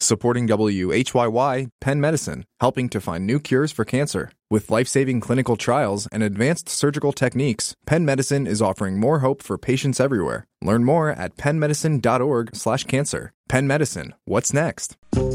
Supporting WHYY, Penn Medicine, helping to find new cures for cancer. With life-saving clinical trials and advanced surgical techniques, Penn Medicine is offering more hope for patients everywhere. Learn more at pennmedicine.org/cancer. Penn Medicine, what's next?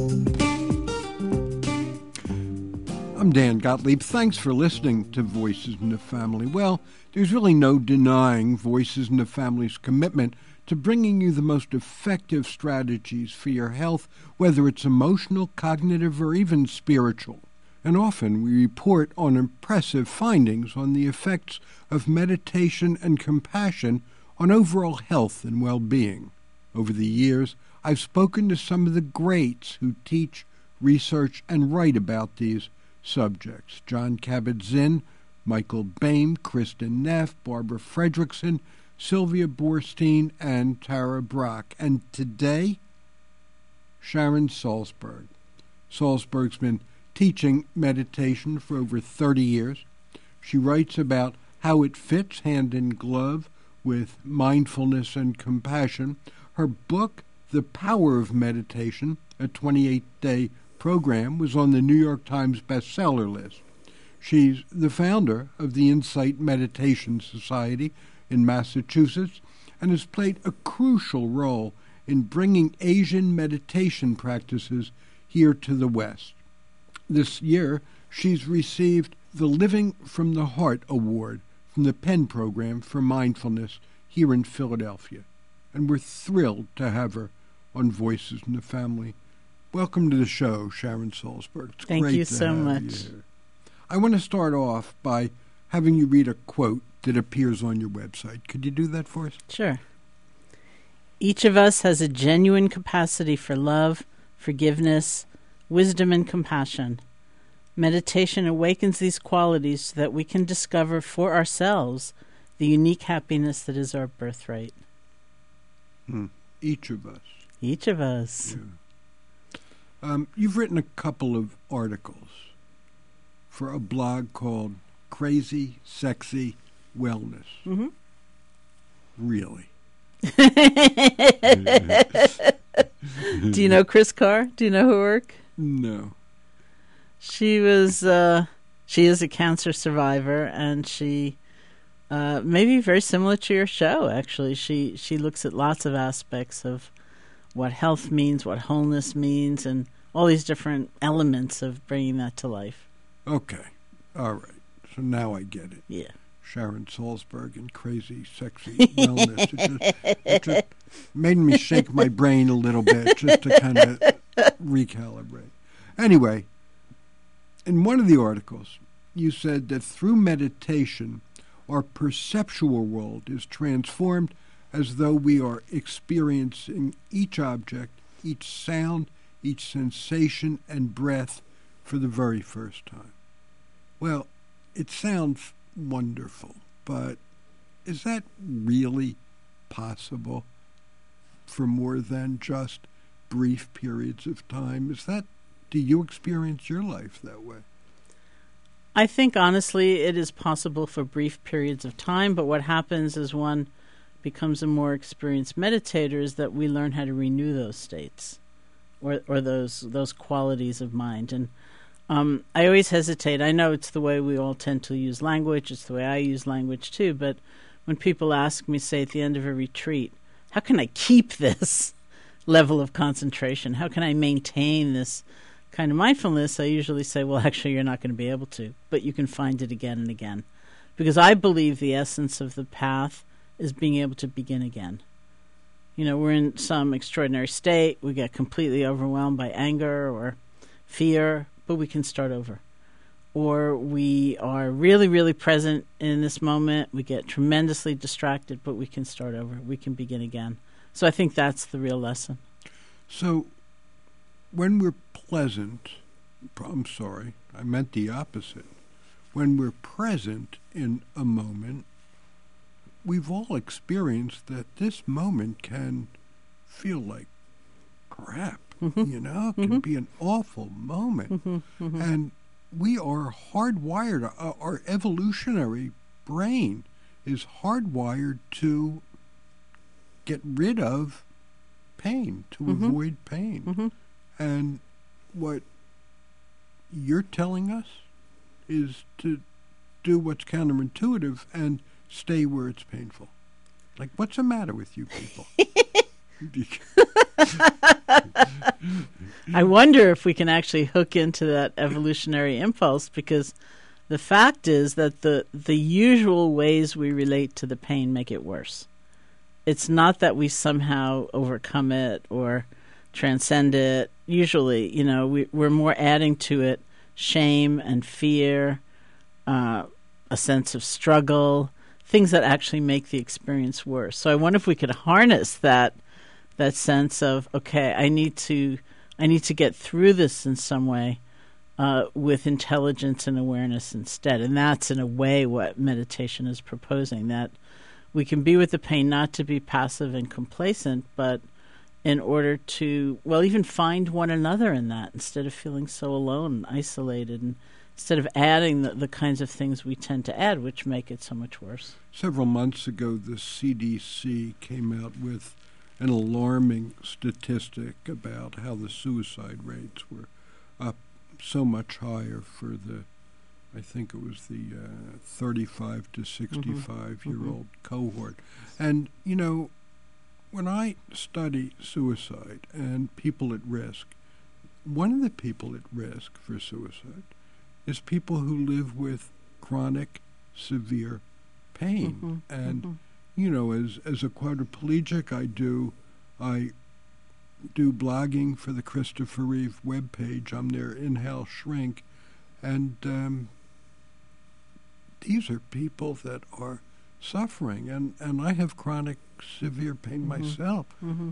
I'm Dan Gottlieb. Thanks for listening to Voices in the Family. Well, there's really no denying Voices in the Family's commitment to bringing you the most effective strategies for your health, whether it's emotional, cognitive, or even spiritual. And often we report on impressive findings on the effects of meditation and compassion on overall health and well-being. Over the years, I've spoken to some of the greats who teach, research, and write about these subjects. Jon Kabat-Zinn, Michael Boehm, Kristen Neff, Barbara Fredrickson, Sylvia Boorstein, and Tara Brach. And today, Sharon Salzberg. Salzberg's been teaching meditation for over 30 years. She writes about how it fits hand in glove with mindfulness and compassion. Her book, The Power of Meditation, a 28-day program, was on the New York Times bestseller list. She's the founder of the Insight Meditation Society in Massachusetts and has played a crucial role in bringing Asian meditation practices here to the West. This year, she's received the Living from the Heart Award from the Penn Program for Mindfulness here in Philadelphia. And we're thrilled to have her on Voices in the Family. Welcome to the show, Sharon Salzberg. It's Thank great you to so have much. you here. I want to start off by having you read a quote that appears on your website. Could you do that for us? Sure. Each of us has a genuine capacity for love, forgiveness, wisdom, and compassion. Meditation awakens these qualities so that we can discover for ourselves the unique happiness that is our birthright. Each of us. Each of us. Yeah. You've written a couple of articles for a blog called Crazy Sexy Wellness. Mm-hmm. Really? Do you know Chris Carr? Do you know her work? No. She is a cancer survivor, and she may be very similar to your show, actually. She looks at lots of aspects of what health means, what wholeness means, and all these different elements of bringing that to life. Okay. All right. So now I get it. Yeah. Sharon Salzberg and Crazy Sexy Wellness. It just made me shake my brain a little bit just to kind of recalibrate. Anyway, in one of the articles, you said that through meditation, our perceptual world is transformed as though we are experiencing each object, each sound, each sensation and breath for the very first time. Well, it sounds wonderful, but is that really possible for more than just brief periods of time? Do you experience your life that way? I think, honestly, it is possible for brief periods of time, but what happens is one becomes a more experienced meditator is that we learn how to renew those states or those qualities of mind. And I always hesitate. I know it's the way we all tend to use language. It's the way I use language, too. But when people ask me, say, at the end of a retreat, how can I keep this level of concentration? How can I maintain this kind of mindfulness? I usually say, well, actually, you're not going to be able to, but you can find it again and again. Because I believe the essence of the path is being able to begin again. You know, we're in some extraordinary state. We get completely overwhelmed by anger or fear, but we can start over. Or we are really, really present in this moment. We get tremendously distracted, but we can start over. We can begin again. So I think that's the real lesson. So when we're pleasant, I'm sorry, I meant the opposite. When we're present in a moment, we've all experienced that this moment can feel like crap. You know, it can be an awful moment. And we are hardwired, our evolutionary brain is hardwired to get rid of pain, to avoid pain. And what you're telling us is to do what's counterintuitive and stay where it's painful. Like, what's the matter with you people? I wonder if we can actually hook into that evolutionary impulse, because the fact is that the usual ways we relate to the pain make it worse. It's not that we somehow overcome it or transcend it. Usually, we're more adding to it shame and fear, a sense of struggle, things that actually make the experience worse. So I wonder if we could harness that sense of, okay, I need to get through this in some way with intelligence and awareness instead. And that's, in a way, what meditation is proposing, that we can be with the pain, not to be passive and complacent, but in order to, even find one another in that, instead of feeling so alone and isolated, and instead of adding the kinds of things we tend to add, which make it so much worse. Several months ago, the CDC came out with an alarming statistic about how the suicide rates were up so much higher for I think it was the 35 to 65-year-old cohort. And, when I study suicide and people at risk, one of the people at risk for suicide is people who live with chronic, severe pain. And, as a quadriplegic, I do blogging for the Christopher Reeve webpage. I'm their in-house shrink. And these are people that are suffering. And I have chronic, severe pain myself.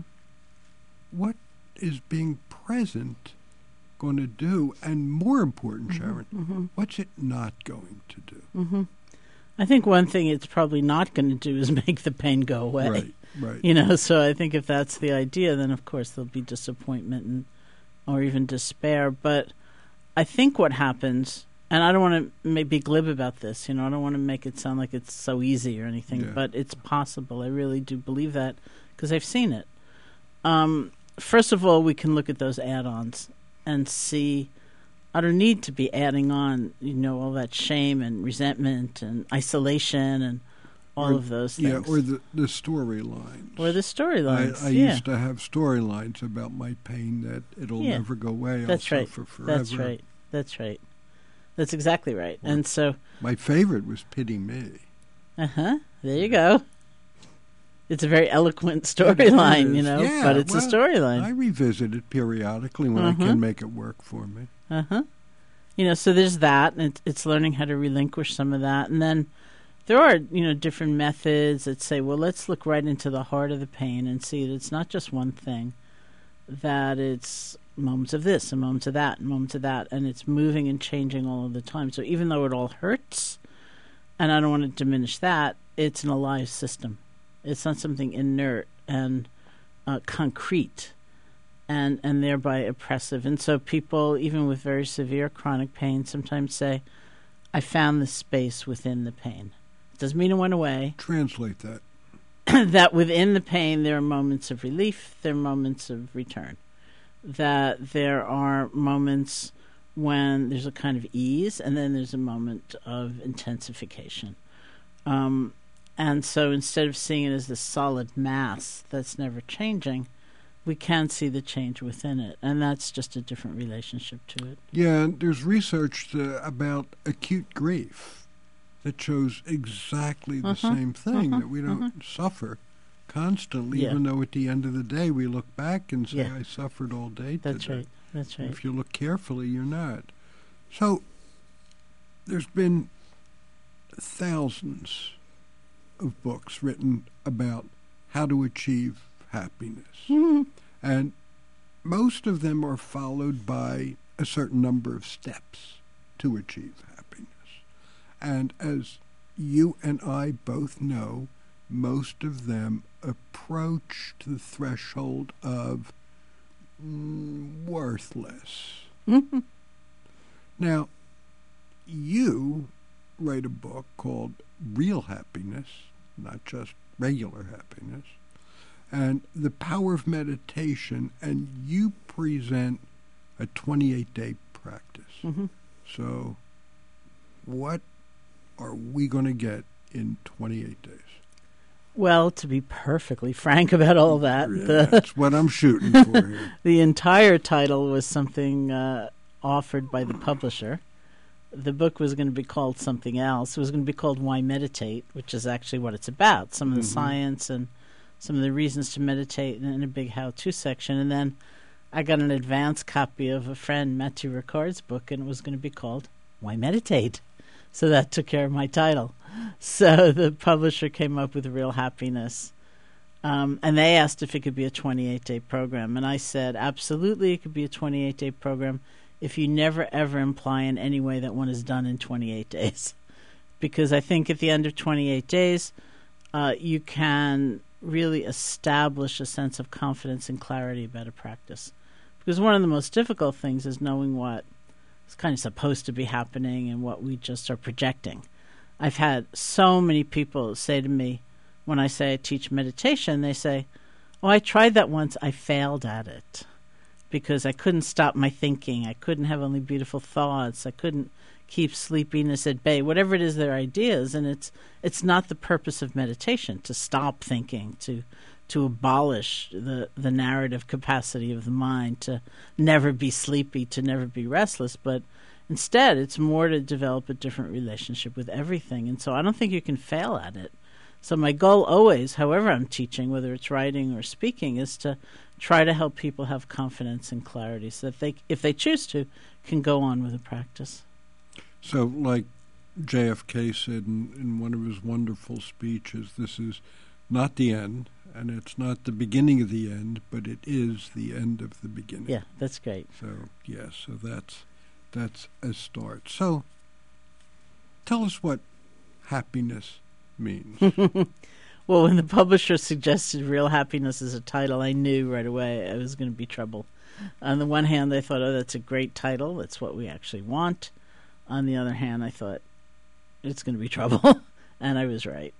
What is being present going to do? And more important, Sharon, what's it not going to do? I think one thing it's probably not going to do is make the pain go away. Right. So I think if that's the idea, then of course there'll be disappointment or even despair. But I think what happens, and I don't want to be glib about this, I don't want to make it sound like it's so easy or anything, but it's possible. I really do believe that because I've seen it. First of all, we can look at those add-ons and see I don't need to be adding on, all that shame and resentment and isolation and all of those things. Yeah, or the storylines. Or the storylines, I used to have storylines about my pain that it'll never go away. That's I'll right. suffer forever. That's right. That's exactly right. And so my favorite was Pity Me. There you go. It's a very eloquent storyline, but it's a storyline. I revisit it periodically when I can make it work for me. So there's that, and it's learning how to relinquish some of that. And then there are, different methods that say, well, let's look right into the heart of the pain and see that it's not just one thing, that it's moments of this and moments of that and moments of that, and it's moving and changing all of the time. So even though it all hurts, and I don't want to diminish that, it's an alive system. It's not something inert and concrete and thereby oppressive. And so people, even with very severe chronic pain, sometimes say, I found the space within the pain. It doesn't mean it went away. Translate that. That within the pain there are moments of relief, there are moments of return. That there are moments when there's a kind of ease, and then there's a moment of intensification. And so instead of seeing it as this solid mass that's never changing, we can see the change within it. And that's just a different relationship to it. Yeah, and there's research about acute grief that shows exactly the same thing, that we don't suffer constantly, even though at the end of the day we look back and say, I suffered all day today. That's right. If you look carefully, you're not. So there's been thousands of books written about how to achieve happiness. And most of them are followed by a certain number of steps to achieve happiness. And as you and I both know, most of them approach the threshold of worthless. Now, you write a book called Real Happiness, not just regular happiness, and the power of meditation, and you present a 28-day practice. Mm-hmm. So what are we going to get in 28 days? Well, to be perfectly frank about all that, that's what I'm shooting for here. The entire title was something offered by the publisher. The book was going to be called something else. It was going to be called Why Meditate, which is actually what it's about, some of the science and some of the reasons to meditate, and a big how-to section. And then I got an advance copy of a friend, Mathieu Ricard's book, and it was going to be called Why Meditate. So that took care of my title. So the publisher came up with Real Happiness. And they asked if it could be a 28-day program. And I said, absolutely, it could be a 28-day program if you never, ever imply in any way that one is done in 28 days. Because I think at the end of 28 days, you can really establish a sense of confidence and clarity about a practice. Because one of the most difficult things is knowing what is kind of supposed to be happening and what we just are projecting. I've had so many people say to me, when I say I teach meditation, they say, oh, I tried that once, I failed at it. Because I couldn't stop my thinking. I couldn't have only beautiful thoughts. I couldn't keep sleepiness at bay, whatever it is their ideas. And it's not the purpose of meditation to stop thinking, to abolish the narrative capacity of the mind, to never be sleepy, to never be restless. But instead, it's more to develop a different relationship with everything. And so I don't think you can fail at it. So my goal always, however I'm teaching, whether it's writing or speaking, is to try to help people have confidence and clarity so that they, if they choose to, can go on with the practice. So like JFK said in one of his wonderful speeches, this is not the end, and it's not the beginning of the end, but it is the end of the beginning. Yeah, that's great. So, yes, so that's a start. So tell us what happiness means. Well, when the publisher suggested Real Happiness as a title, I knew right away it was going to be trouble. On the one hand, I thought, oh, that's a great title. That's what we actually want. On the other hand, I thought, it's going to be trouble. And I was right.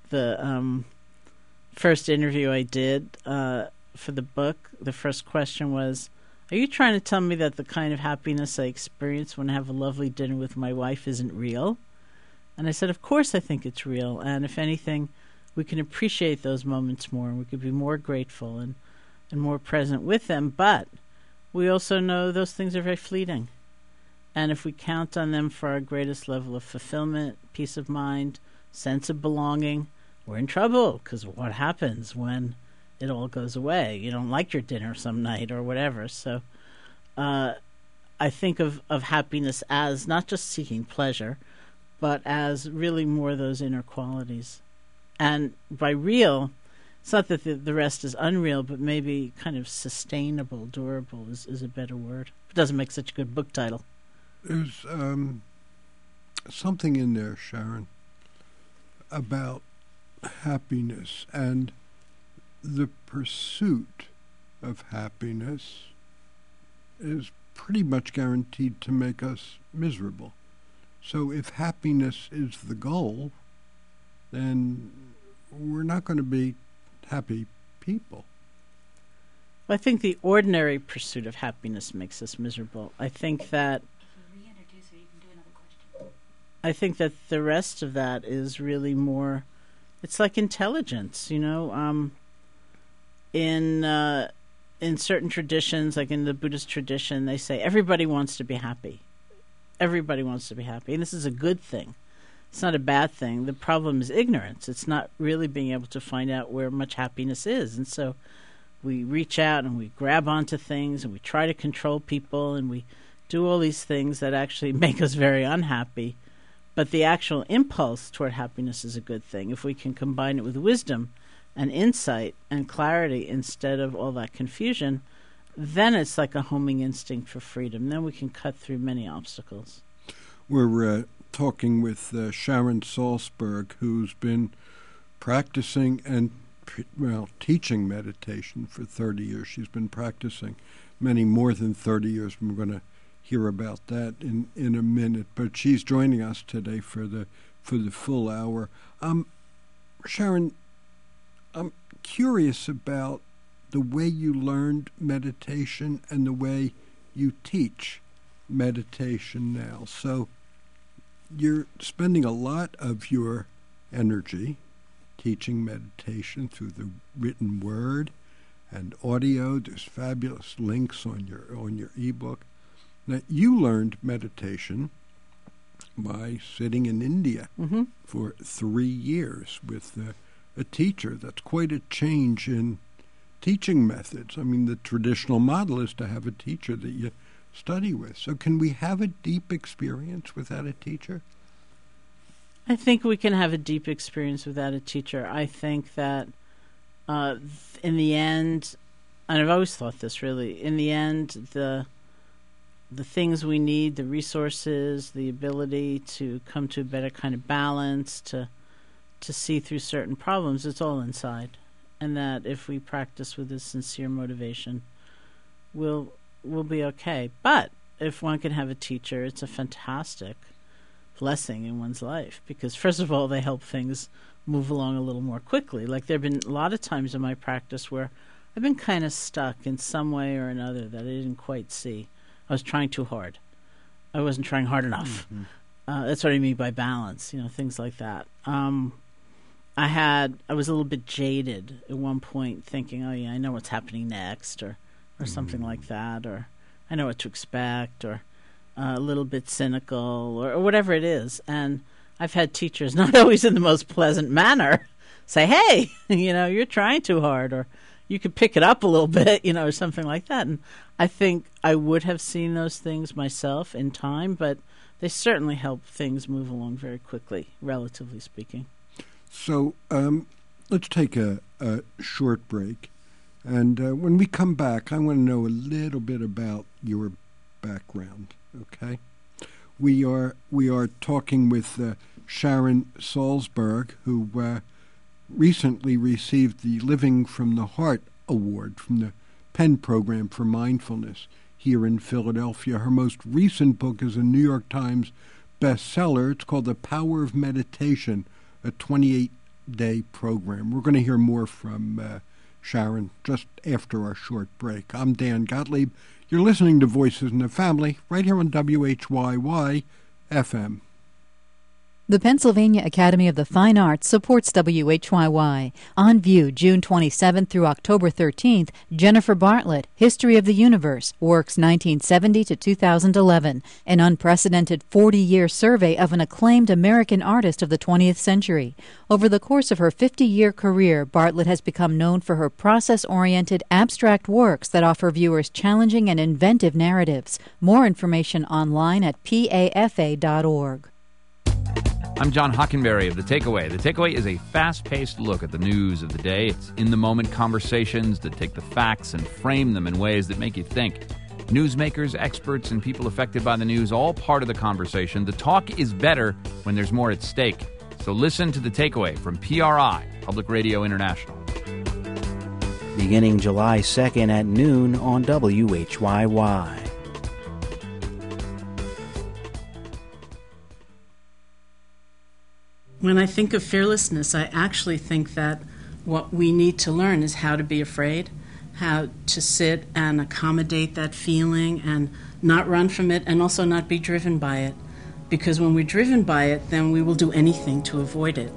The first interview I did for the book, the first question was, are you trying to tell me that the kind of happiness I experience when I have a lovely dinner with my wife isn't real? And I said, of course I think it's real. And if anything, we can appreciate those moments more, and we could be more grateful and more present with them. But we also know those things are very fleeting. And if we count on them for our greatest level of fulfillment, peace of mind, sense of belonging, we're in trouble, because what happens when it all goes away? You don't like your dinner some night or whatever. So I think of happiness as not just seeking pleasure, but as really more those inner qualities. And by real, it's not that the rest is unreal, but maybe kind of sustainable, durable is a better word. It doesn't make such a good book title. There's something in there, Sharon, about happiness, and the pursuit of happiness is pretty much guaranteed to make us miserable. So if happiness is the goal, then we're not going to be happy people. I think the ordinary pursuit of happiness makes us miserable. I think that the rest of that is really more, it's like intelligence, you know. In certain traditions, like in the Buddhist tradition, they say everybody wants to be happy. Everybody wants to be happy, and this is a good thing. It's not a bad thing. The problem is ignorance. It's not really being able to find out where much happiness is. And so we reach out and we grab onto things and we try to control people and we do all these things that actually make us very unhappy. But the actual impulse toward happiness is a good thing. If we can combine it with wisdom and insight and clarity instead of all that confusion, then it's like a homing instinct for freedom. Then we can cut through many obstacles. We're talking with Sharon Salzberg, who's been practicing and, teaching meditation for 30 years. She's been practicing many more than 30 years. We're going to hear about that in a minute. But she's joining us today for the full hour. Sharon, I'm curious about the way you learned meditation and the way you teach meditation now. So you're spending a lot of your energy teaching meditation through the written word and audio. There's fabulous links on your ebook. Now, you learned meditation by sitting in India for 3 years with a teacher. That's quite a change in teaching methods. I mean, the traditional model is to have a teacher that you study with. So can we have a deep experience without a teacher? I think we can have a deep experience without a teacher. I think that in the end, and I've always thought this really, in the end, the things we need, the resources, the ability to come to a better kind of balance, to see through certain problems, it's all inside. And that if we practice with a sincere motivation, we'll be okay. But if one can have a teacher, it's a fantastic blessing in one's life, because first of all, they help things move along a little more quickly. Like there have been a lot of times in my practice where I've been kind of stuck in some way or another that I didn't quite see. I was trying too hard. I wasn't trying hard enough. That's what I mean by balance, things like that. I was a little bit jaded at one point, thinking, oh yeah, I know what's happening next, or something like that, or I know what to expect, or a little bit cynical, or whatever it is. And I've had teachers, not always in the most pleasant manner, say, hey, you're trying too hard, or you could pick it up a little bit, or something like that. And I think I would have seen those things myself in time, but they certainly help things move along very quickly, relatively speaking. So let's take a short break. And when we come back, I want to know a little bit about your background, okay? We are talking with Sharon Salzberg, who recently received the Living from the Heart Award from the Penn Program for Mindfulness here in Philadelphia. Her most recent book is a New York Times bestseller. It's called The Power of Meditation, a 28-day program. We're going to hear more from Sharon just after our short break. I'm Dan Gottlieb. You're listening to Voices in the Family right here on WHYY FM. The Pennsylvania Academy of the Fine Arts supports WHYY. On view June 27th through October 13th, Jennifer Bartlett, History of the Universe, Works 1970 to 2011, an unprecedented 40-year survey of an acclaimed American artist of the 20th century. Over the course of her 50-year career, Bartlett has become known for her process-oriented, abstract works that offer viewers challenging and inventive narratives. More information online at pafa.org. I'm John Hockenberry of The Takeaway. The Takeaway is a fast-paced look at the news of the day. It's in-the-moment conversations that take the facts and frame them in ways that make you think. Newsmakers, experts, and people affected by the news, all part of the conversation. The talk is better when there's more at stake. So listen to The Takeaway from PRI, Public Radio International. Beginning July 2nd at noon on WHYY. When I think of fearlessness, I actually think that what we need to learn is how to be afraid, how to sit and accommodate that feeling and not run from it, and also not be driven by it. Because when we're driven by it, then we will do anything to avoid it.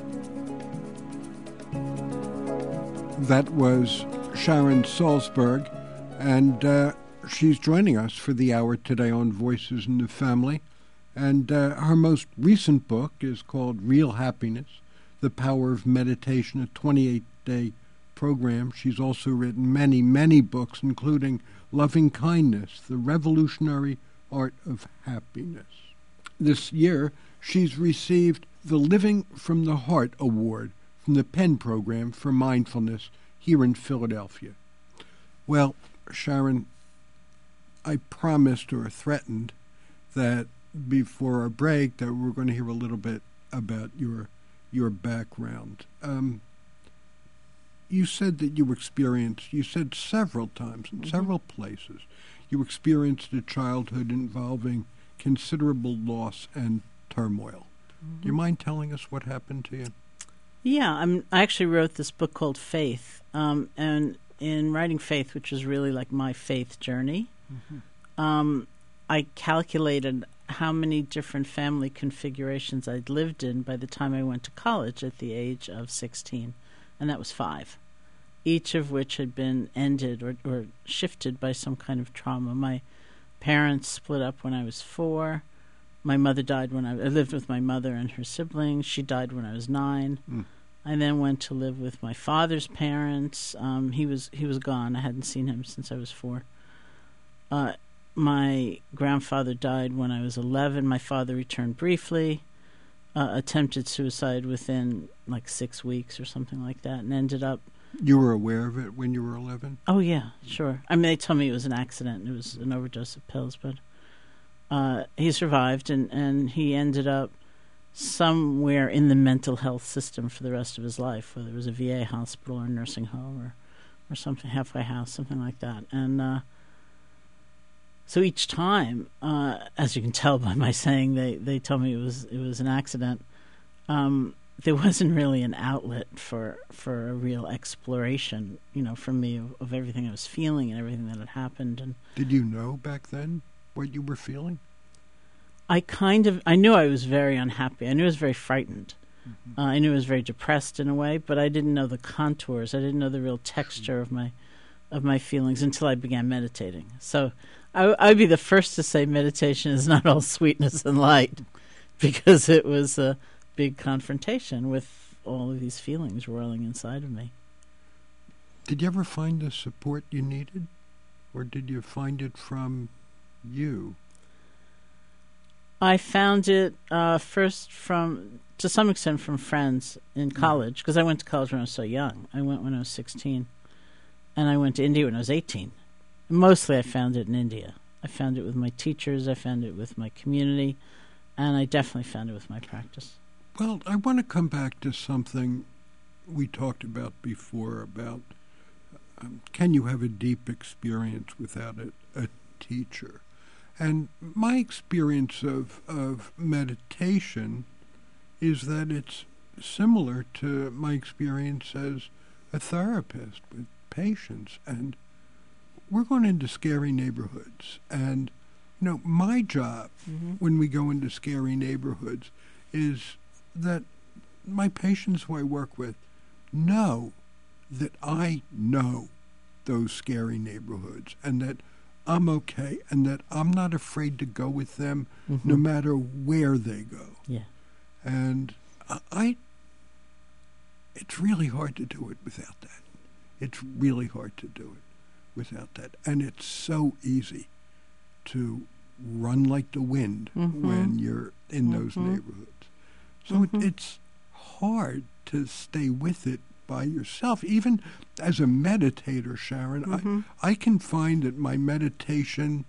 That was Sharon Salzberg, and she's joining us for the hour today on Voices in the Family. And her most recent book is called Real Happiness, The Power of Meditation, a 28-day program. She's also written many, many books, including Loving Kindness, The Revolutionary Art of Happiness. This year, she's received the Living from the Heart Award from the Penn Program for Mindfulness here in Philadelphia. Well, Sharon, I promised or threatened that before our break that we're going to hear a little bit about your background. You said that you said several times in several places, you experienced a childhood involving considerable loss and turmoil. Do you mind telling us what happened to you? Yeah, I actually wrote this book called Faith, and in writing Faith, which is really like my faith journey, I calculated how many different family configurations I'd lived in by the time I went to college at the age of 16, and that was 5, each of which had been ended or shifted by some kind of trauma. My parents split up when I was 4. My mother died when I lived with my mother and her siblings. She died when I was 9. I then went to live with my father's parents. He was gone. I hadn't seen him since I was 4. My grandfather died when I was 11. My father returned briefly, attempted suicide within like 6 weeks or something like that, and ended up... You were aware of it when you were 11? Oh, yeah, sure. I mean, they told me it was an accident. It was an overdose of pills, but he survived, and he ended up somewhere in the mental health system for the rest of his life, whether it was a VA hospital or a nursing home or something, halfway house, something like that. And so each time, as you can tell by my saying, they told me it was an accident. There wasn't really an outlet for a real exploration, for me of everything I was feeling and everything that had happened. And did you know back then what you were feeling? I knew I was very unhappy. I knew I was very frightened. Mm-hmm. I knew I was very depressed in a way, but I didn't know the contours. I didn't know the real texture of my feelings until I began meditating. So I'd be the first to say meditation is not all sweetness and light, because it was a big confrontation with all of these feelings roiling inside of me. Did you ever find the support you needed, or did you find it from you? I found it first to some extent from friends in college, because I went to college when I was so young. I went when I was 16, and I went to India when I was 18. Mostly I found it in India. I found it with my teachers, I found it with my community, and I definitely found it with my practice. Well, I want to come back to something we talked about before, about can you have a deep experience without a teacher? And my experience of meditation is that it's similar to my experience as a therapist with patients. And we're going into scary neighborhoods. And, my job when we go into scary neighborhoods is that my patients who I work with know that I know those scary neighborhoods and that I'm okay and that I'm not afraid to go with them no matter where they go. Yeah. And it's really hard to do it without that. It's really hard to do it without that. And it's so easy to run like the wind when you're in those neighborhoods. So it's hard to stay with it by yourself. Even as a meditator, Sharon, I can find that my meditation,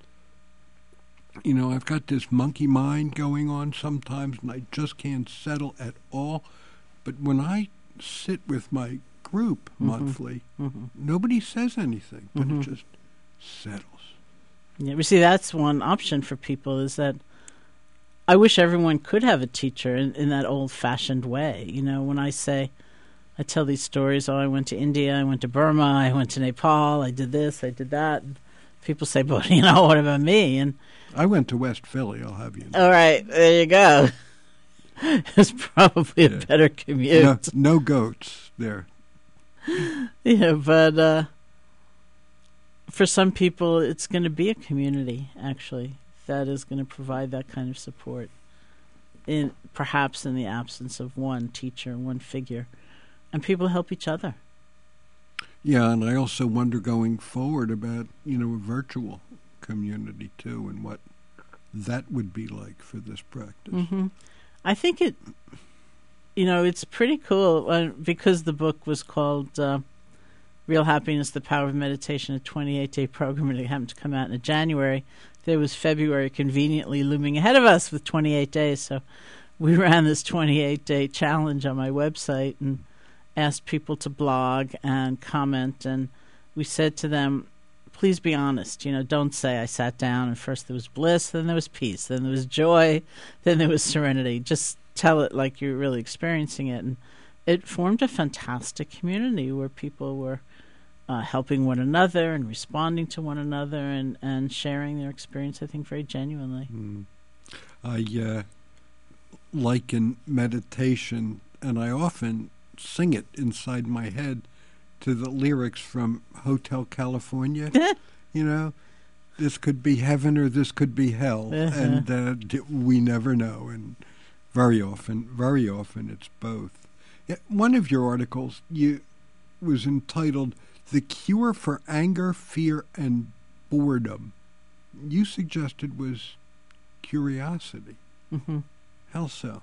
I've got this monkey mind going on sometimes, and I just can't settle at all. But when I sit with my group monthly, nobody says anything, but it just settles. Yeah, we see that's one option for people, is that I wish everyone could have a teacher in that old-fashioned way. When I tell these stories, I went to India, I went to Burma, I went to Nepal, I did this, I did that. And people say, but, what about me? And I went to West Philly, I'll have you know. All right, there you go. It's probably a better commute. No goats there. Yeah, but for some people, it's going to be a community, actually, that is going to provide that kind of support, perhaps in the absence of one teacher, one figure. And people help each other. Yeah, and I also wonder going forward about, a virtual community, too, and what that would be like for this practice. I think it's pretty cool, because the book was called Real Happiness, The Power of Meditation, a 28-day program, and it happened to come out in January. There was February conveniently looming ahead of us with 28 days, so we ran this 28-day challenge on my website and asked people to blog and comment, and we said to them, please be honest. Don't say I sat down and first there was bliss, then there was peace, then there was joy, then there was serenity. Just tell it like you're really experiencing it. And it formed a fantastic community where people were helping one another and responding to one another and sharing their experience, I think, very genuinely. I liken meditation, and I often sing it inside my head, to the lyrics from Hotel California. You know, this could be heaven or this could be hell, and we never know. And very often it's both. Yeah, one of your articles was entitled "The Cure for Anger, Fear, and Boredom." You suggested was curiosity. Mm-hmm. How so?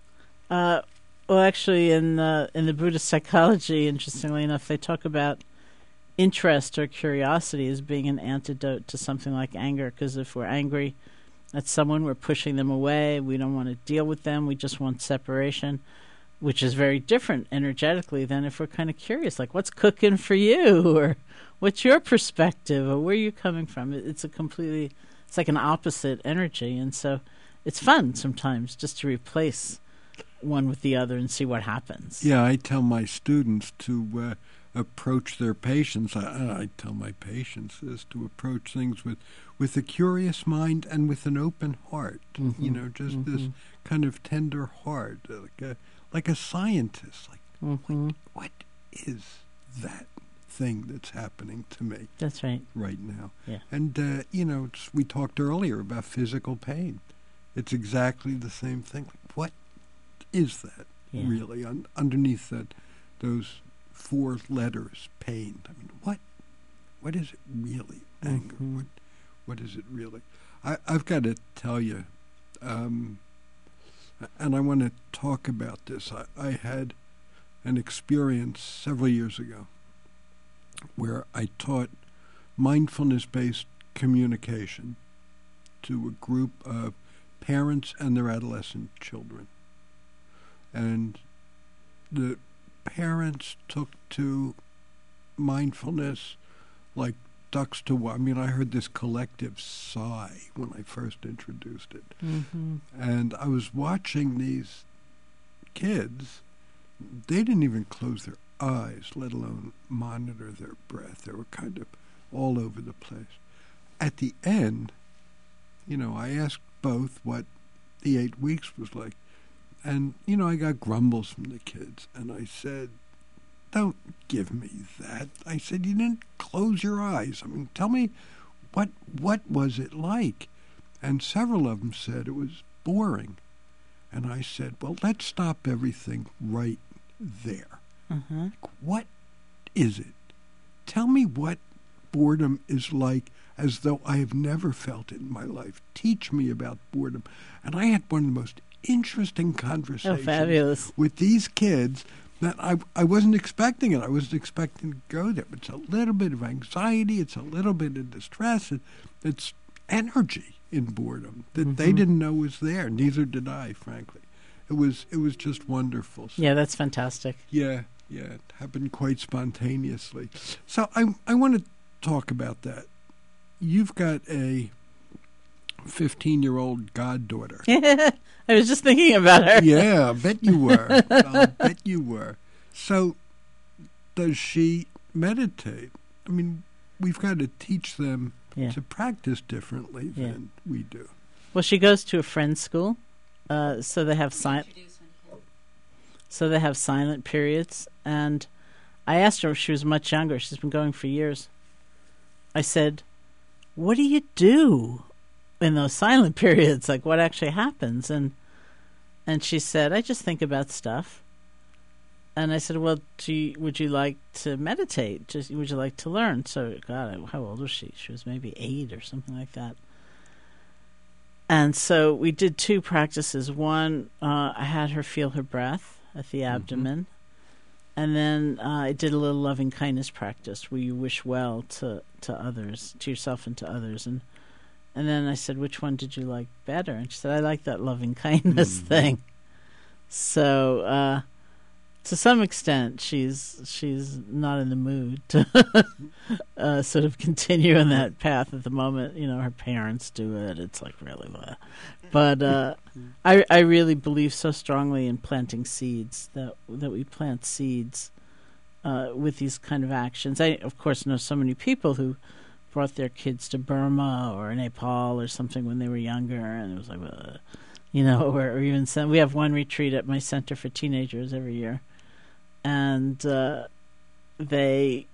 Well, actually, in the Buddhist psychology, interestingly enough, they talk about interest or curiosity as being an antidote to something like anger. Because if we're angry at someone, we're pushing them away. We don't want to deal with them. We just want separation, which is very different energetically than if we're kind of curious, like what's cooking for you, or what's your perspective, or where are you coming from. It's like an opposite energy, and so it's fun sometimes just to replace one with the other and see what happens. Yeah, I tell my students to approach their patients. I tell my patients is to approach things with a curious mind and with an open heart. Mm-hmm. You know, just this kind of tender heart, like a scientist. Like, what is that thing that's happening to me? That's right. Right now. Yeah. And we talked earlier about physical pain. It's exactly the same thing. Like, what is that really underneath those 4 letters, pain? I mean, what is it really? Anger. What is it really? I've got to tell you, and I want to talk about this. I had an experience several years ago where I taught mindfulness-based communication to a group of parents and their adolescent children. And the parents took to mindfulness like ducks to water. I mean, I heard this collective sigh when I first introduced it. Mm-hmm. And I was watching these kids. They didn't even close their eyes, let alone monitor their breath. They were kind of all over the place. At the end, I asked both what the 8 weeks was like. And, I got grumbles from the kids. And I said, don't give me that. I said, you didn't close your eyes. I mean, tell me, what was it like? And several of them said it was boring. And I said, well, let's stop everything right there. Mm-hmm. Like, what is it? Tell me what boredom is like, as though I have never felt it in my life. Teach me about boredom. And I had one of the most interesting conversations with these kids that I wasn't expecting it. I wasn't expecting to go there. It's a little bit of anxiety. It's a little bit of distress. It's energy in boredom that they didn't know was there. Neither did I, frankly. It was just wonderful. So, yeah, that's fantastic. Yeah, it happened quite spontaneously. So I want to talk about that. You've got a 15-year-old goddaughter. I was just thinking about her. Yeah, I bet you were. I'll bet you were. So, does she meditate? I mean, we've got to teach them to practice differently than we do. Well, she goes to a friend's school, so they have silent periods. And I asked her if she was much younger. She's been going for years. I said, what do you do in those silent periods? Like, what actually happens? And she said, I just think about stuff. And I said, well, would you like to meditate? Would you like to learn? So, God, how old was she? She was maybe 8 or something like that. And so we did 2 practices. One, I had her feel her breath at the abdomen. And then I did a little loving kindness practice where you wish well to others, to yourself and to others. And then I said, which one did you like better? And she said, I like that loving kindness thing. So to some extent, she's not in the mood to sort of continue on that path at the moment. Her parents do it. It's like really blah. But I really believe so strongly in planting seeds, that we plant seeds with these kind of actions. I, of course, know so many people who brought their kids to Burma or Nepal or something when they were younger, and it was like, or even we have one retreat at my Center for Teenagers every year, and they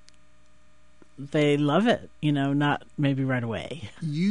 love it, not maybe right away.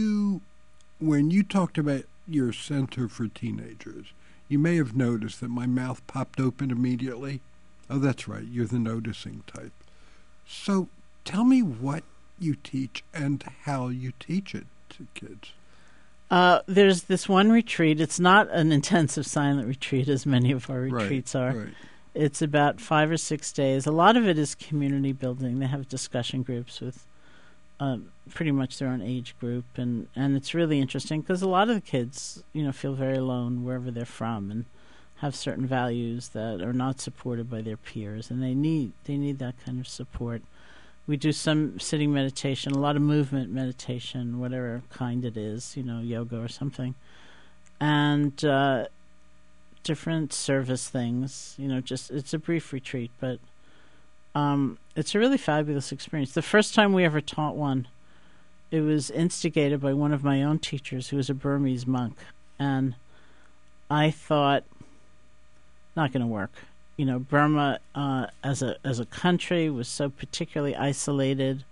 When you talked about your Center for Teenagers, you may have noticed that my mouth popped open immediately. Oh, that's right, you're the noticing type. So tell me what you teach and how you teach it to kids. There's this one retreat. It's not an intensive silent retreat as many of our retreats are. Right. It's about 5 or 6 days. A lot of it is community building. They have discussion groups with pretty much their own age group, and it's really interesting because a lot of the kids, feel very alone wherever they're from and have certain values that are not supported by their peers, and they need that kind of support. We do some sitting meditation, a lot of movement meditation, whatever kind it is, yoga or something, and different service things. It's a brief retreat, but it's a really fabulous experience. The first time we ever taught one, it was instigated by one of my own teachers who was a Burmese monk, and I thought, not going to work. Burma as a country was so particularly isolated.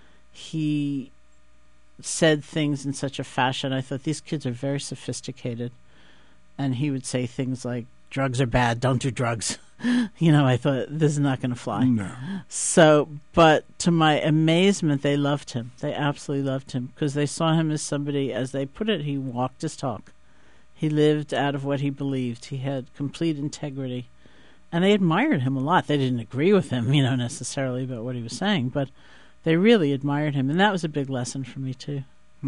He said things in such a fashion. I thought, these kids are very sophisticated. And he would say things like, drugs are bad, don't do drugs. I thought, this is not going to fly. No. So, but to my amazement, they loved him. They absolutely loved him because they saw him as somebody, as they put it, he walked his talk. He lived out of what he believed. He had complete integrity. And they admired him a lot. They didn't agree with him, necessarily about what he was saying, but they really admired him. And that was a big lesson for me, too.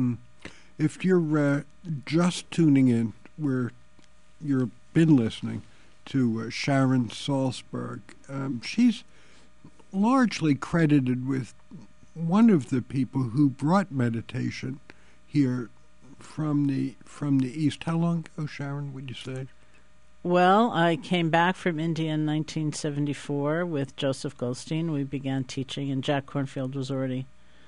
If you're just tuning in, you've been listening to Sharon Salzberg. She's largely credited with one of the people who brought meditation here from the East. How long ago, Sharon, would you say? Well, I came back from India in 1974 with Joseph Goldstein. We began teaching, and Jack Kornfield was already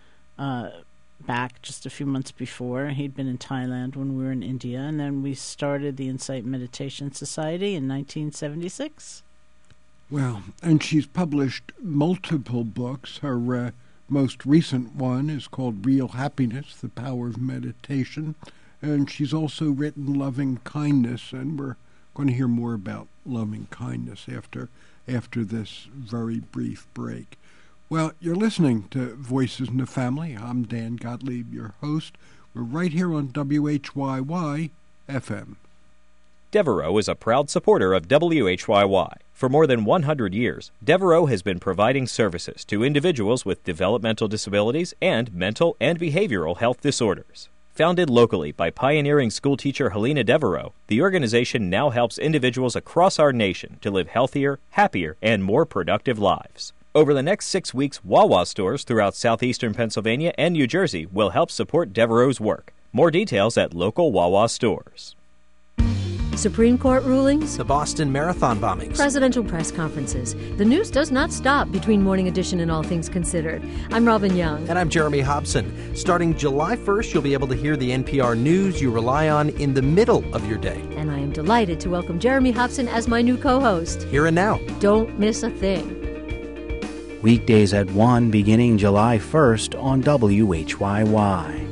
back just a few months before. He'd been in Thailand when we were in India, and then we started the Insight Meditation Society in 1976. Well, and she's published multiple books. Her most recent one is called Real Happiness, The Power of Meditation, and she's also written Loving Kindness, and we're going to hear more about loving kindness after this very brief break. Well, you're listening to Voices in the Family. I'm Dan Gottlieb, your host. We're right here on WHYY FM. Devereaux is a proud supporter of WHYY. For more than 100 years, Devereaux has been providing services to individuals with developmental disabilities and mental and behavioral health disorders. Founded locally by pioneering schoolteacher Helena Devereaux, the organization now helps individuals across our nation to live healthier, happier, and more productive lives. Over the next 6 weeks, Wawa stores throughout southeastern Pennsylvania and New Jersey will help support Devereaux's work. More details at local Wawa stores. Supreme Court rulings, the Boston Marathon bombings, presidential press conferences. The news does not stop between Morning Edition and All Things Considered. I'm Robin Young. And I'm Jeremy Hobson. Starting July 1st, you'll be able to hear the NPR news you rely on in the middle of your day. And I am delighted to welcome Jeremy Hobson as my new co-host. Here and now. Don't miss a thing. Weekdays at 1 beginning July 1st on WHYY.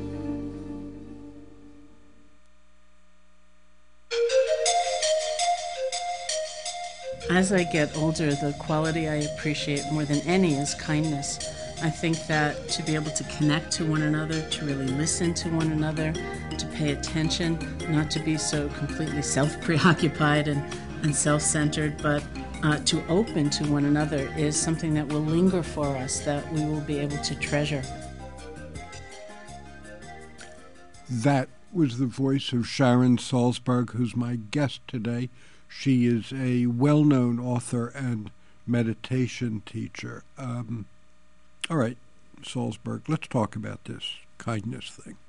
As I get older, the quality I appreciate more than any is kindness. I think that to be able to connect to one another, to really listen to one another, to pay attention, not to be so completely self-preoccupied and self-centered, but to open to one another is something that will linger for us, that we will be able to treasure. That was the voice of Sharon Salzberg, who's my guest today. She is a well-known author and meditation teacher. All right, Salzberg, let's talk about this kindness thing.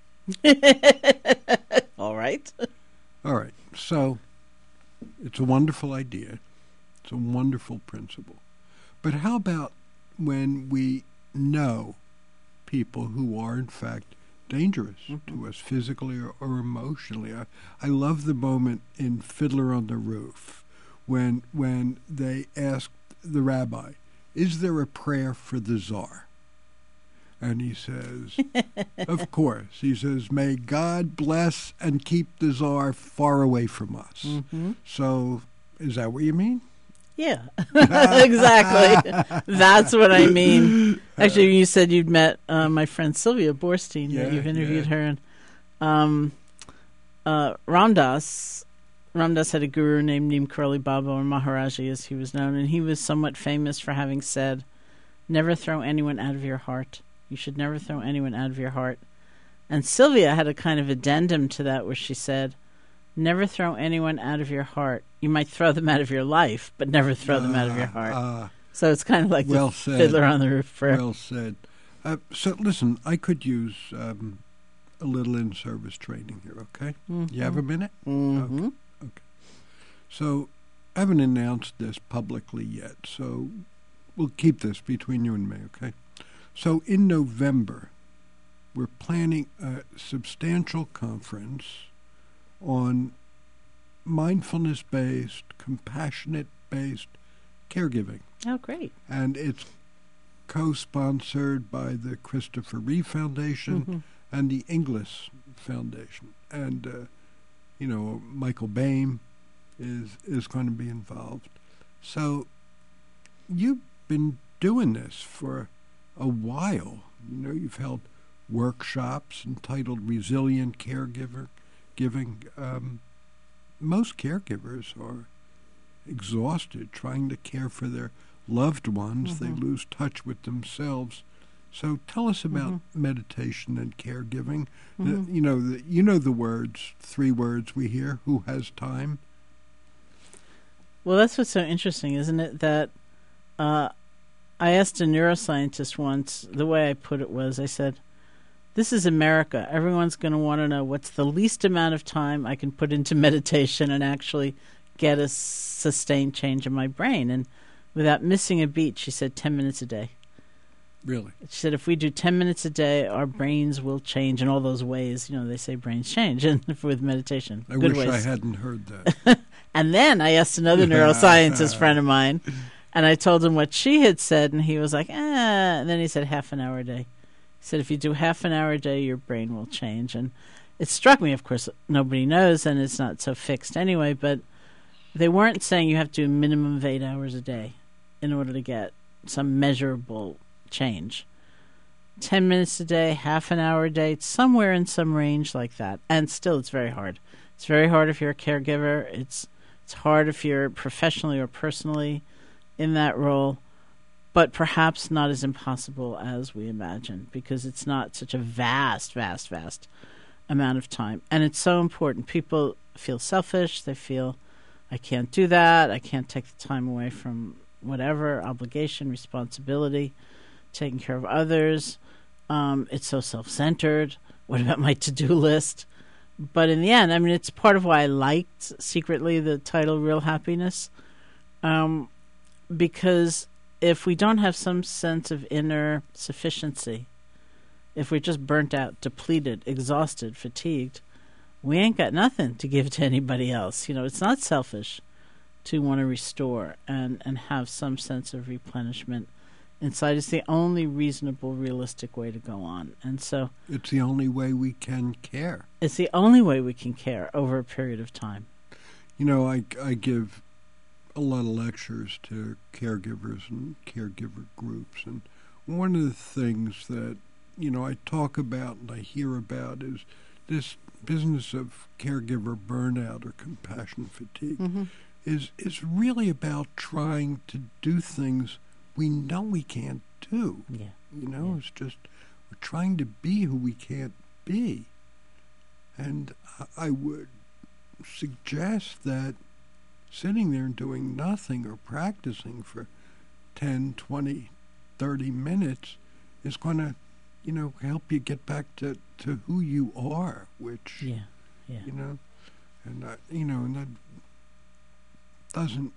All right. All right. So it's a wonderful idea. It's a wonderful principle. But how about when we know people who are, in fact, dangerous to us physically or emotionally? I love the moment in Fiddler on the Roof when they asked the rabbi, is there a prayer for the Tsar? And he says, of course. He says, may God bless and keep the Tsar far away from us. So is that what you mean? Yeah, exactly. That's what I mean. Actually, you said you'd met my friend Sylvia Borstein. Yeah, that you've interviewed her. And Ramdas had a guru named Neem Karoli Baba, or Maharaji as he was known, and he was somewhat famous for having said, never throw anyone out of your heart. You should never throw anyone out of your heart. And Sylvia had a kind of addendum to that where she said, never throw anyone out of your heart. You might throw them out of your life, but never throw them out of your heart. So it's kind of like well the said. Fiddler on the Roof prayer. Well said. So listen, I could use a little in-service training here, okay? You have a minute? Okay. So I haven't announced this publicly yet, so we'll keep this between you and me, okay? So in November, we're planning a substantial conference on mindfulness-based, compassionate-based caregiving. Oh, great. And it's co-sponsored by the Christopher Reeve Foundation and the Inglis Foundation. And, Michael Boehm is going to be involved. So you've been doing this for a while. You've held workshops entitled Resilient Giving. Most caregivers are exhausted trying to care for their loved ones. They lose touch with themselves. So tell us about meditation and caregiving. You know the words, 3 words we hear, who has time? Well, that's what's so interesting, isn't it? That I asked a neuroscientist once, the way I put it was, I said, this is America. Everyone's going to want to know what's the least amount of time I can put into meditation and actually get a sustained change in my brain. And without missing a beat, she said 10 minutes a day. Really? She said if we do 10 minutes a day, our brains will change in all those ways. They say brains change and with meditation. I good wish ways. I hadn't heard that. And then I asked another neuroscientist friend of mine, and I told him what she had said, and he was like, And then he said half an hour a day. He said if you do half an hour a day, your brain will change. And it struck me, of course, nobody knows, and it's not so fixed anyway, but they weren't saying you have to do a minimum of 8 hours a day in order to get some measurable change. 10 minutes a day, half an hour a day, somewhere in some range like that. And still, it's very hard. It's very hard if you're a caregiver. It's hard if you're professionally or personally in that role, but perhaps not as impossible as we imagine, because it's not such a vast amount of time. And it's so important. People feel selfish. They feel, I can't do that. I can't take the time away from whatever, obligation, responsibility, taking care of others. It's so self-centered. What about my to-do list? But in the end, I mean, it's part of why I liked secretly the title Real Happiness, because if we don't have some sense of inner sufficiency, if we're just burnt out, depleted, exhausted, fatigued, we ain't got nothing to give to anybody else. It's not selfish to want to restore and have some sense of replenishment inside. It's the only reasonable, realistic way to go on. And so it's the only way we can care. It's the only way we can care over a period of time. I give a lot of lectures to caregivers and caregiver groups, and one of the things that I talk about and I hear about is this business of caregiver burnout or compassion fatigue. Is really about trying to do things we know we can't do. It's just we're trying to be who we can't be. And I would suggest that sitting there and doing nothing or practicing for 10, 20, 30 minutes is going to, help you get back to who you are, which, and that doesn't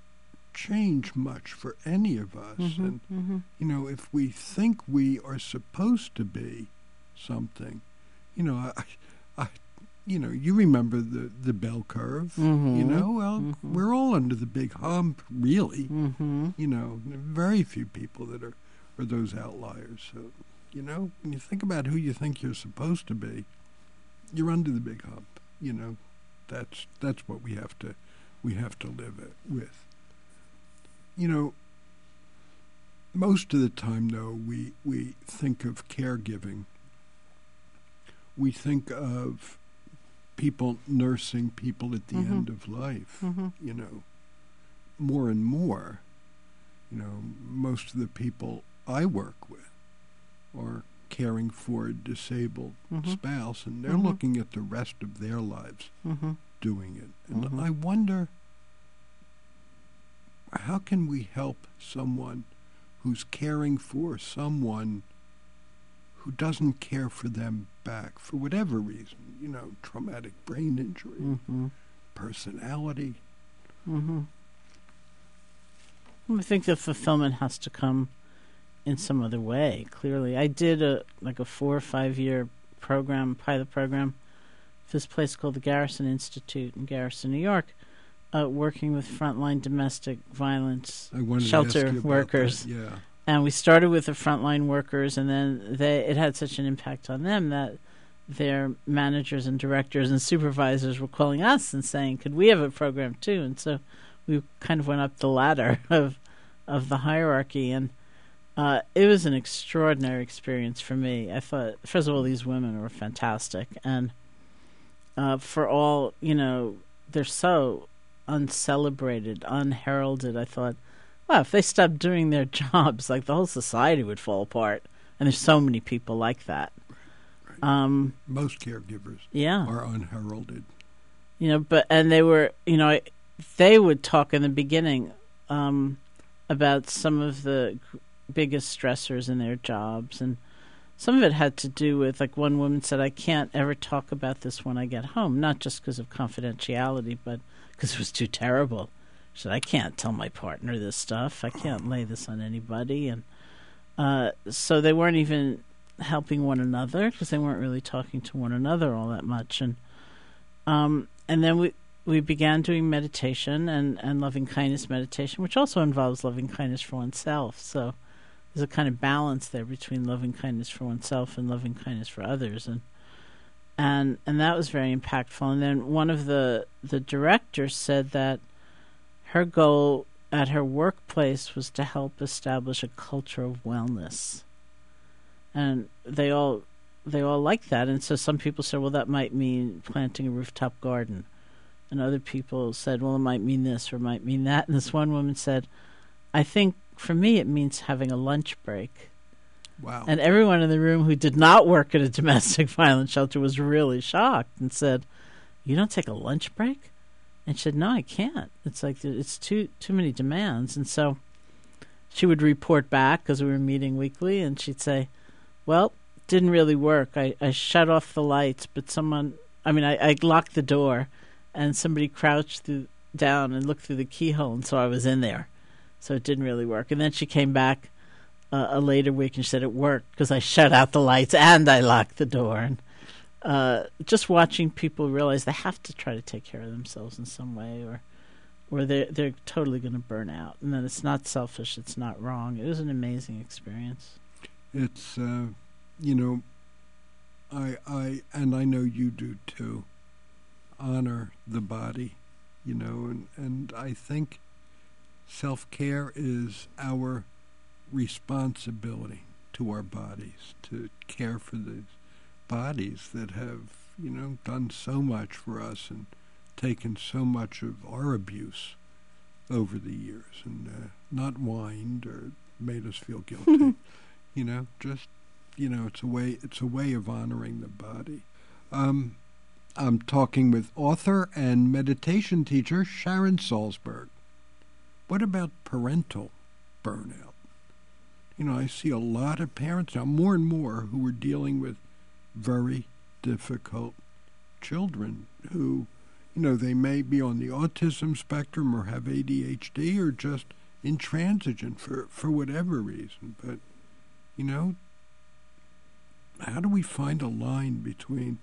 change much for any of us. And, you know, if we think we are supposed to be something, you know, you know, you remember the bell curve, you know, well, we're all under the big hump, really. You know, very few people that are those outliers. So, you know, when you think about who you think you're supposed to be, you're under the big hump. You know, that's what we have to live with. You know, most of the time, though, we think of caregiving. We think of people nursing people at the end of life, you know, more and more. You know, most of the people I work with are caring for a disabled spouse, and they're looking at the rest of their lives doing it. And I wonder, how can we help someone who's caring for someone who doesn't care for them back for whatever reason, you know, traumatic brain injury, personality. I think the fulfillment has to come in some other way, clearly. I did a 4 or 5 year pilot program, for this place called the Garrison Institute in Garrison, New York, working with frontline domestic violence shelter workers. Yeah. And we started with the frontline workers, and then it had such an impact on them that their managers and directors and supervisors were calling us and saying, could we have a program too? And so we kind of went up the ladder of the hierarchy, and it was an extraordinary experience for me. I thought, first of all, these women were fantastic, and for all, you know, they're so uncelebrated, unheralded. I thought, wow, if they stopped doing their jobs, like the whole society would fall apart. And there's so many people like that. Right. Most caregivers are unheralded. You know, and they were, you know, they would talk in the beginning about some of the biggest stressors in their jobs, and some of it had to do with, like, one woman said, I can't ever talk about this when I get home, not just because of confidentiality, but because it was too terrible. She said, I can't tell my partner this stuff. I can't lay this on anybody. And so they weren't even helping one another because they weren't really talking to one another all that much. And then we began doing meditation and loving-kindness meditation, which also involves loving-kindness for oneself. So there's a kind of balance there between loving-kindness for oneself and loving-kindness for others. And that was very impactful. And then one of the directors said that her goal at her workplace was to help establish a culture of wellness. And they all like that. And so some people said, well, that might mean planting a rooftop garden. And other people said, well, it might mean this or it might mean that. And this one woman said, I think for me it means having a lunch break. Wow. And everyone in the room who did not work at a domestic violence shelter was really shocked and said, you don't take a lunch break? And she said, no, I can't. It's like it's too many demands. And so she would report back because we were meeting weekly, and she'd say, well, didn't really work. I shut off the lights, but I locked the door, and somebody crouched down and looked through the keyhole, and so I was in there. So it didn't really work. And then she came back a later week and she said it worked because I shut out the lights and I locked the door. And just watching people realize they have to try to take care of themselves in some way, or they're totally going to burn out. And then it's not selfish, it's not wrong. It was an amazing experience. It's you know, I know you do too, honor the body, you know, and I think self-care is our responsibility to our bodies, to care for these bodies that have, you know, done so much for us and taken so much of our abuse over the years, and not whined or made us feel guilty. You know, just, you know, it's a way of honoring the body. I'm talking with author and meditation teacher Sharon Salzberg. What about parental burnout? You know, I see a lot of parents now, more and more, who are dealing with very difficult children who, they may be on the autism spectrum or have ADHD or just intransigent for whatever reason. But, how do we find a line between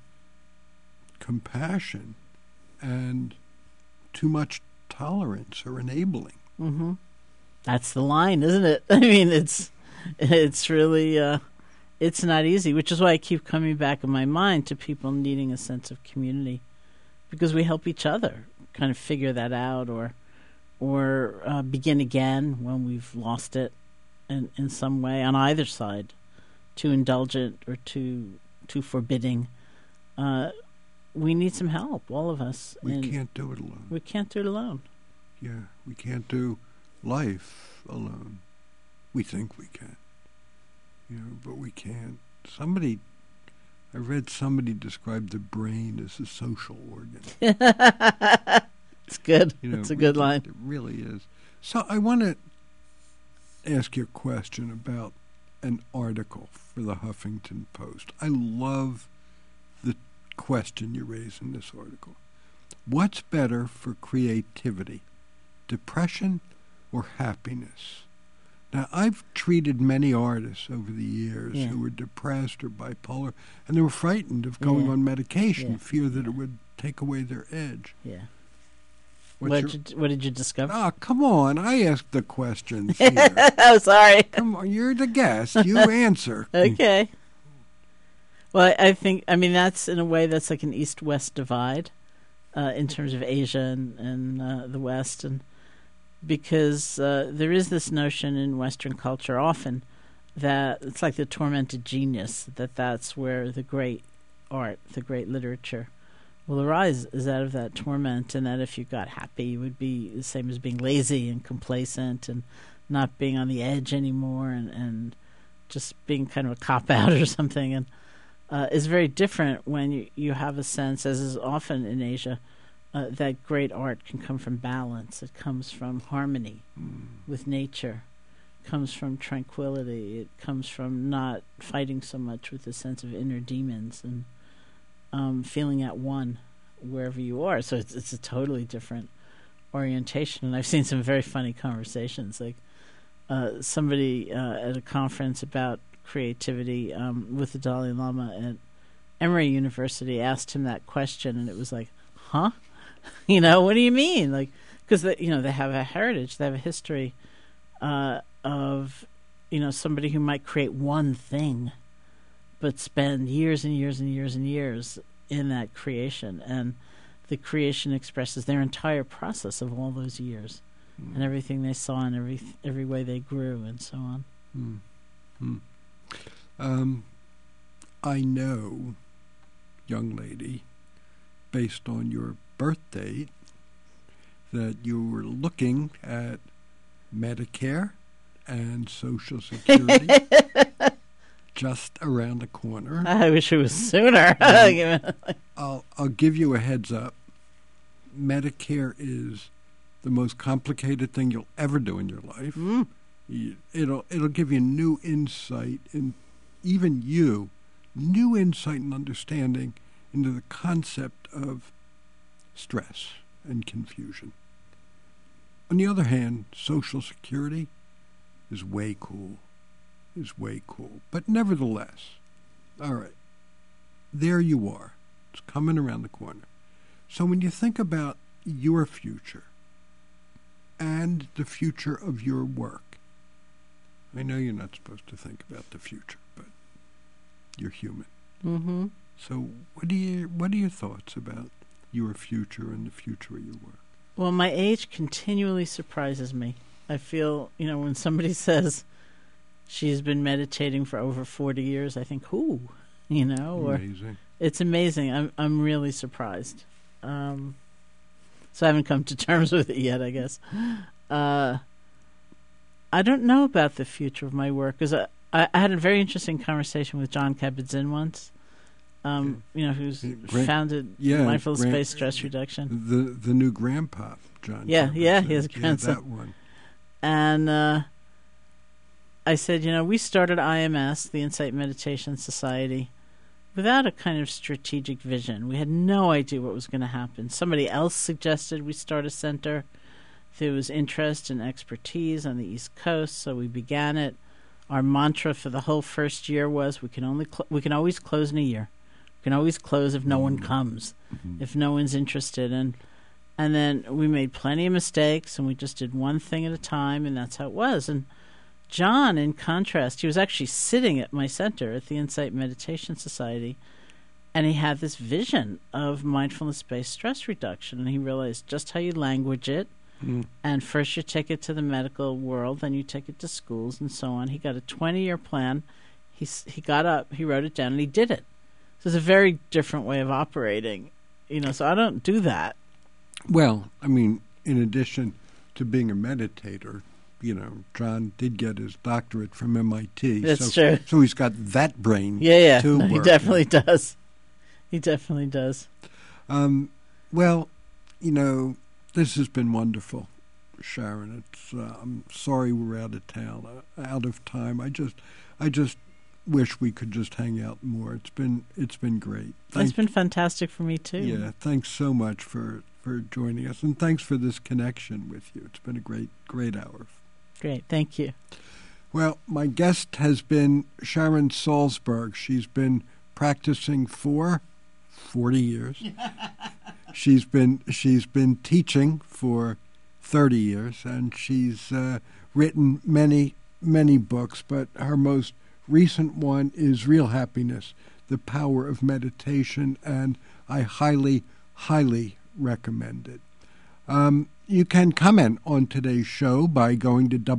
compassion and too much tolerance or enabling? Mm-hmm. That's the line, isn't it? I mean, it's really, it's not easy, which is why I keep coming back in my mind to people needing a sense of community, because we help each other kind of figure that out or begin again when we've lost it in some way on either side, too indulgent or too forbidding. We need some help, all of us. We can't do it alone. We can't do it alone. Yeah, we can't do life alone. We think we can, but we can't. I read somebody describe the brain as a social organ. It's good. It's a good line. It really is. So I want to ask you a question about an article for the Huffington Post. I love the question you raise in this article. What's better for creativity, depression or happiness? Now, I've treated many artists over the years who were depressed or bipolar, and they were frightened of going on medication, fear that it would take away their edge. Yeah. What did you discover? Ah, come on. I asked the questions here. Oh, sorry. Come on. You're the guest. You answer. Okay. Well, I think, that's in a way that's like an East-West divide in terms of Asia and the West. And because there is this notion in Western culture often that it's like the tormented genius, that's where the great art, the great literature will arise, is out of that torment, and that if you got happy, you would be the same as being lazy and complacent and not being on the edge anymore and just being kind of a cop-out or something. And is very different when you have a sense, as is often in Asia, that great art can come from balance. It comes from harmony with nature. It comes from tranquility. It comes from not fighting so much with the sense of inner demons and feeling at one wherever you are. So it's a totally different orientation. And I've seen some very funny conversations, like somebody at a conference about creativity with the Dalai Lama at Emory University asked him that question, and it was like, huh? What do you mean? Like, because they have a heritage, they have a history of somebody who might create one thing but spend years and years and years and years in that creation, and the creation expresses their entire process of all those years and everything they saw and every way they grew and so on. I know, young lady, based on your birth date, that you were looking at Medicare and Social Security just around the corner. I wish it was sooner. I'll give you a heads up. Medicare is the most complicated thing you'll ever do in your life. It'll give you new insight, and even new insight and understanding into the concept of stress and confusion. On the other hand, Social Security is way cool. But nevertheless, all right, there you are. It's coming around the corner. So when you think about your future and the future of your work, I know you're not supposed to think about the future, but you're human. Mm-hmm. So what are your thoughts about your future and the future of your work? Well, my age continually surprises me. I feel, when somebody says she's been meditating for over 40 years, I think, who? Amazing. It's amazing. I'm really surprised. So I haven't come to terms with it yet, I guess. I don't know about the future of my work, because I had a very interesting conversation with John Kabat-Zinn once, who's founded Mindful Space Stress Reduction. The new grandpa, John. Yeah, he has a grandson. That one. And I said, we started IMS, the Insight Meditation Society, without a kind of strategic vision. We had no idea what was going to happen. Somebody else suggested we start a center. There was interest and expertise on the East Coast, so we began it. Our mantra for the whole first year was we can always close in a year. We can always close if no one comes, if no one's interested. And then we made plenty of mistakes, and we just did one thing at a time, and that's how it was. And John, in contrast, he was actually sitting at my center at the Insight Meditation Society, and he had this vision of mindfulness-based stress reduction, and he realized just how you language it. And first you take it to the medical world, then you take it to schools and so on. He got a 20-year plan. He got up, he wrote it down, and he did it. So it's a very different way of operating, so I don't do that. Well, I mean, in addition to being a meditator, John did get his doctorate from MIT. That's true. So he's got that brain too. No, he definitely does. He definitely does. Well, this has been wonderful, Sharon. It's I'm sorry we're out of town, out of time. I just wish we could just hang out more. It's been great. It's been fantastic for me too. Yeah, thanks so much for joining us, and thanks for this connection with you. It's been a great hour. Great, thank you. Well, my guest has been Sharon Salzberg. She's been practicing for 40 years. She's been teaching for 30 years, and she's written many books, but her most recent one is Real Happiness, The Power of Meditation, and I highly recommend it. You can comment on today's show by going to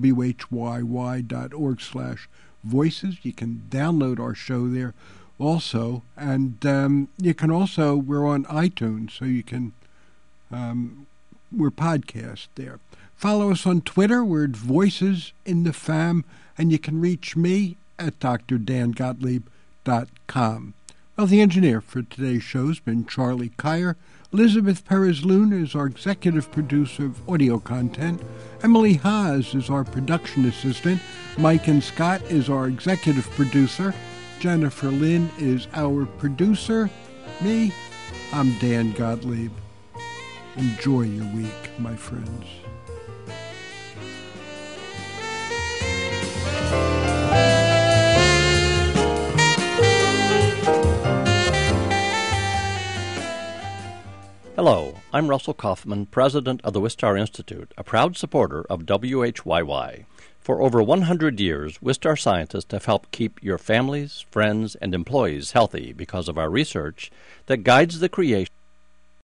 whyy.org/voices. You can download our show there also, and you can also, we're on iTunes, so you can, we're podcast there. Follow us on Twitter, we're at Voices in the Fam, and you can reach me at drdangottlieb.com. Well, the engineer for today's show has been Charlie Kyer. Elizabeth Perez-Lune is our executive producer of audio content. Emily Haas is our production assistant. Mike and Scott is our executive producer. Jennifer Lynn is our producer. Me, I'm Dan Gottlieb. Enjoy your week, my friends. Hello, I'm Russell Kaufman, president of the Wistar Institute, a proud supporter of WHYY. For over 100 years, Wistar scientists have helped keep your families, friends, and employees healthy because of our research that guides the creation